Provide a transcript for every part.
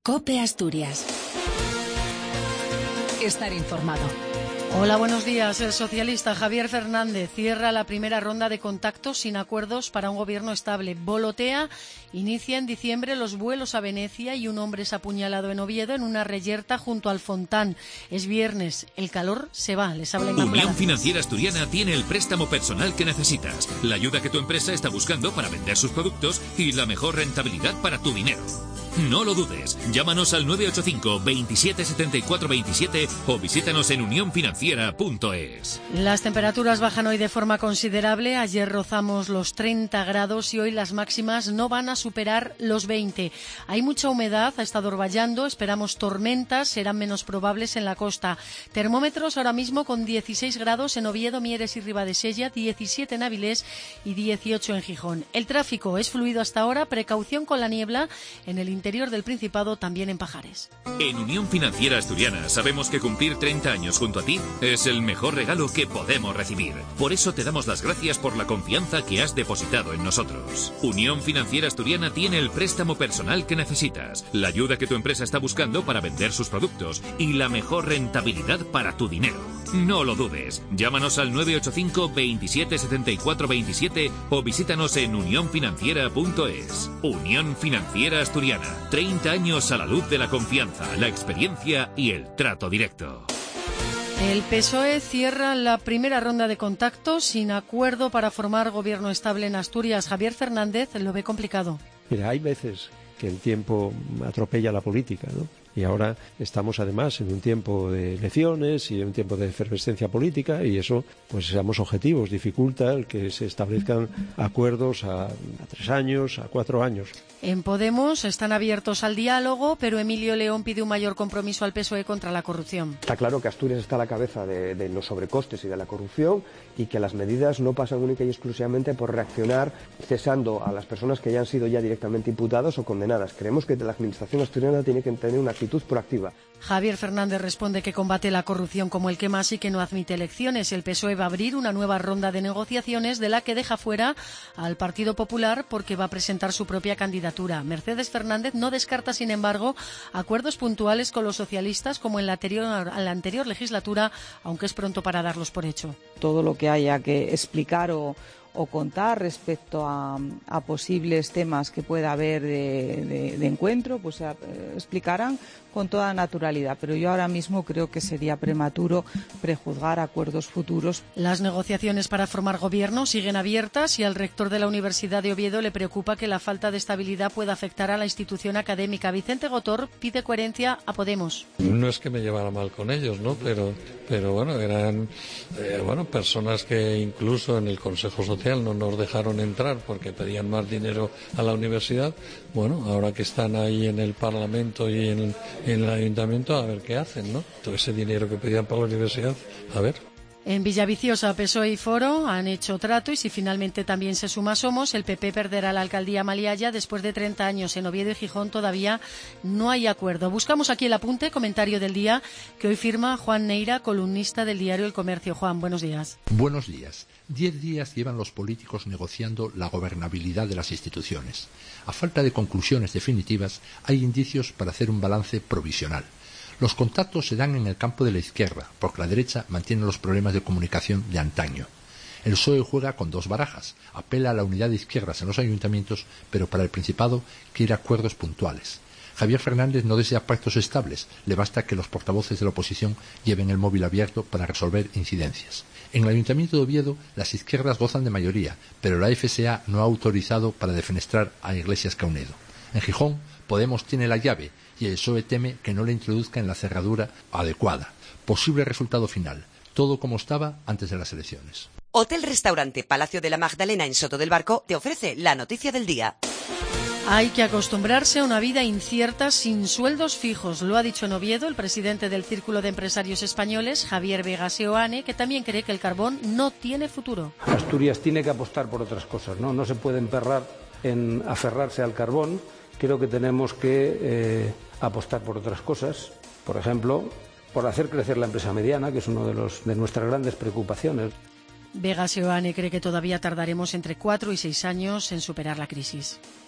COPE Asturias. Estar informado. Hola, buenos días. El socialista Javier Fernández cierra la primera ronda de contactos sin acuerdos para un gobierno estable. Volotea inicia en diciembre los vuelos a Venecia y un hombre es apuñalado en Oviedo en una reyerta junto al Fontán. Es viernes, el calor se va. Les habla Inmaculada. Unión Financiera Asturiana tiene el préstamo personal que necesitas, la ayuda que tu empresa está buscando para vender sus productos y la mejor rentabilidad para tu dinero. No lo dudes, llámanos al 985 27 74 27 o visítanos en unionfinanciera.es. Las temperaturas bajan hoy de forma considerable. Ayer rozamos los 30 grados y hoy las máximas no van a superar los 20. Hay mucha humedad, ha estado orvallando, esperamos tormentas, serán menos probables en la costa. Termómetros ahora mismo con 16 grados en Oviedo, Mieres y Ribadesella, 17 en Avilés y 18 en Gijón. El tráfico es fluido hasta ahora, precaución con la niebla en el interior del Principado, también en Pajares. En Unión Financiera Asturiana sabemos que cumplir 30 años junto a ti es el mejor regalo que podemos recibir. Por eso te damos las gracias por la confianza que has depositado en nosotros. Unión Financiera Asturiana tiene el préstamo personal que necesitas, la ayuda que tu empresa está buscando para vender sus productos y la mejor rentabilidad para tu dinero. No lo dudes, llámanos al 985 27 74 27 o visítanos en unionfinanciera.es. Unión Financiera Asturiana. 30 años a la luz de la confianza, la experiencia y el trato directo. El PSOE cierra la primera ronda de contactos sin acuerdo para formar gobierno estable en Asturias. Javier Fernández lo ve complicado. Mira, hay veces que el tiempo atropella la política, ¿no? Y ahora estamos además en un tiempo de elecciones y en un tiempo de efervescencia política y eso, pues seamos objetivos, dificulta el que se establezcan acuerdos a 3 años, a 4 años. En Podemos están abiertos al diálogo, pero Emilio León pide un mayor compromiso al PSOE contra la corrupción. Está claro que Asturias está a la cabeza de los sobrecostes y de la corrupción y que las medidas no pasan única y exclusivamente por reaccionar cesando a las personas que ya han sido directamente imputadas o condenadas. Creemos que la administración asturiana tiene que tener una actitud proactiva. Javier Fernández responde que combate la corrupción como el que más y que no admite elecciones. El PSOE va a abrir una nueva ronda de negociaciones de la que deja fuera al Partido Popular porque va a presentar su propia candidatura. Mercedes Fernández no descarta, sin embargo, acuerdos puntuales con los socialistas como en la anterior legislatura, aunque es pronto para darlos por hecho. Todo lo que haya que explicar o contar respecto a posibles temas que pueda haber de encuentro, pues se explicarán con toda naturalidad. Pero yo ahora mismo creo que sería prematuro prejuzgar acuerdos futuros. Las negociaciones para formar gobierno siguen abiertas y al rector de la Universidad de Oviedo le preocupa que la falta de estabilidad pueda afectar a la institución académica. Vicente Gotor pide coherencia a Podemos. No es que me llevara mal con ellos, ¿no? Pero bueno, eran personas que incluso en el Consejo Social no nos dejaron entrar porque pedían más dinero a la universidad. Bueno, ahora que están ahí en el Parlamento y en el Ayuntamiento, a ver qué hacen, ¿no? Todo ese dinero que pedían para la universidad, a ver. En Villaviciosa, PSOE y Foro han hecho trato y si finalmente también se suma Somos, el PP perderá la alcaldía Maliaya después de 30 años. En Oviedo y Gijón todavía no hay acuerdo. Buscamos aquí el apunte, comentario del día, que hoy firma Juan Neira, columnista del diario El Comercio. Juan, buenos días. Buenos días. 10 días llevan los políticos negociando la gobernabilidad de las instituciones. A falta de conclusiones definitivas, hay indicios para hacer un balance provisional. Los contactos se dan en el campo de la izquierda, porque la derecha mantiene los problemas de comunicación de antaño. El PSOE juega con 2 barajas, apela a la unidad de izquierdas en los ayuntamientos, pero para el Principado quiere acuerdos puntuales. Javier Fernández no desea pactos estables, le basta que los portavoces de la oposición lleven el móvil abierto para resolver incidencias. En el Ayuntamiento de Oviedo, las izquierdas gozan de mayoría, pero la FSA no ha autorizado para defenestrar a Iglesias Caunedo. En Gijón, Podemos tiene la llave y el PSOE teme que no le introduzca en la cerradura adecuada. Posible resultado final, todo como estaba antes de las elecciones. Hotel-Restaurante Palacio de la Magdalena en Soto del Barco te ofrece la noticia del día. Hay que acostumbrarse a una vida incierta sin sueldos fijos. Lo ha dicho en Oviedo el presidente del Círculo de Empresarios Españoles, Javier Vega Seoane, que también cree que el carbón no tiene futuro. Asturias tiene que apostar por otras cosas, ¿no? No se puede emperrar en aferrarse al carbón. Creo que tenemos que apostar por otras cosas. Por ejemplo, por hacer crecer la empresa mediana, que es uno de nuestras grandes preocupaciones. Vega Seoane cree que todavía tardaremos entre 4 y 6 años en superar la crisis.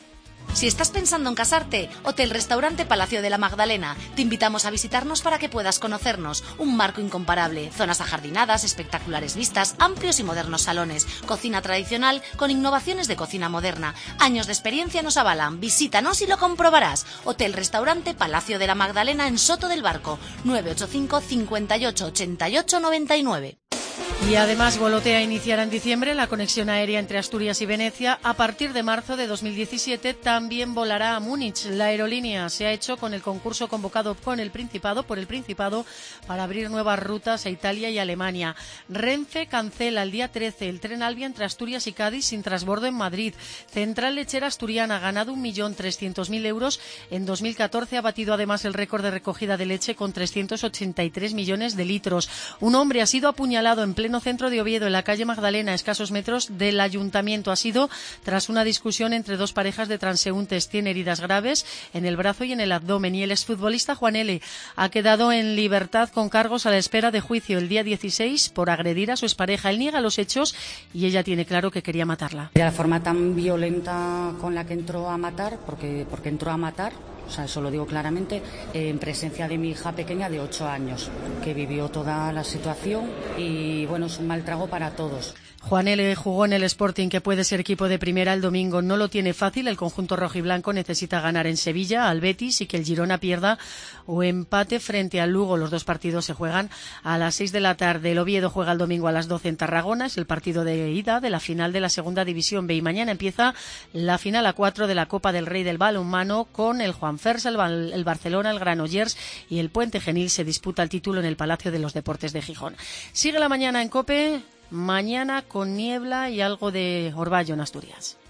Si estás pensando en casarte, Hotel Restaurante Palacio de la Magdalena. Te invitamos a visitarnos para que puedas conocernos. Un marco incomparable, zonas ajardinadas, espectaculares vistas, amplios y modernos salones, cocina tradicional con innovaciones de cocina moderna. Años de experiencia nos avalan. Visítanos y lo comprobarás. Hotel Restaurante Palacio de la Magdalena en Soto del Barco. 985 58 88 99. Y además Volotea iniciará en diciembre la conexión aérea entre Asturias y Venecia. A partir de marzo de 2017 también volará a Múnich. La aerolínea se ha hecho con el concurso convocado por el Principado para abrir nuevas rutas a Italia y Alemania. Renfe cancela el día 13 el tren Alvia entre Asturias y Cádiz sin transbordo en Madrid. Central Lechera Asturiana ha ganado 1.300.000 euros. En 2014 ha batido además el récord de recogida de leche con 383 millones de litros. Un hombre ha sido apuñalado en pleno centro de Oviedo, en la calle Magdalena, a escasos metros del ayuntamiento. Ha sido tras una discusión entre dos parejas de transeúntes. Tiene heridas graves en el brazo y en el abdomen. Y el exfutbolista Juan L. ha quedado en libertad con cargos a la espera de juicio el día 16 por agredir a su expareja. Él niega los hechos y ella tiene claro que quería matarla. De la forma tan violenta con la que entró a matar, porque entró a matar. O sea, eso lo digo claramente, en presencia de mi hija pequeña de 8 años, que vivió toda la situación y, bueno, es un mal trago para todos. Juan L. jugó en el Sporting, que puede ser equipo de primera el domingo. No lo tiene fácil. El conjunto rojiblanco necesita ganar en Sevilla, al Betis, y que el Girona pierda o empate frente al Lugo. Los dos partidos se juegan a las 6 de la tarde. El Oviedo juega el domingo a las 12 en Tarragona. Es el partido de ida de la final de la Segunda División B. Y mañana empieza la final a 4 de la Copa del Rey del balonmano con el Juan Fersa, el Barcelona, el Granollers y el Puente Genil. Se disputa el título en el Palacio de los Deportes de Gijón. Sigue la mañana en COPE. Mañana con niebla y algo de orvallo en Asturias.